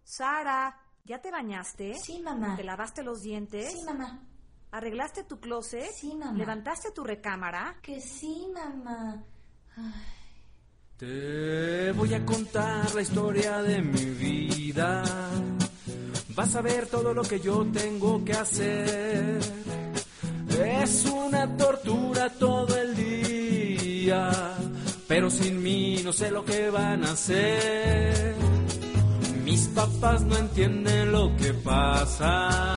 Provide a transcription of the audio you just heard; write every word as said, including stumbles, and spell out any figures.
Sara, ¿ya te bañaste? Sí, mamá. ¿Te lavaste los dientes? Sí, mamá. ¿Arreglaste tu closet? Sí, mamá. ¿Levantaste tu recámara? Que sí, mamá. Ay. Te voy a contar la historia de mi vida. Vas a ver todo lo que yo tengo que hacer. Es una tortura todo el día, pero sin mí no sé lo que van a hacer. Mis papás no entienden lo que pasa.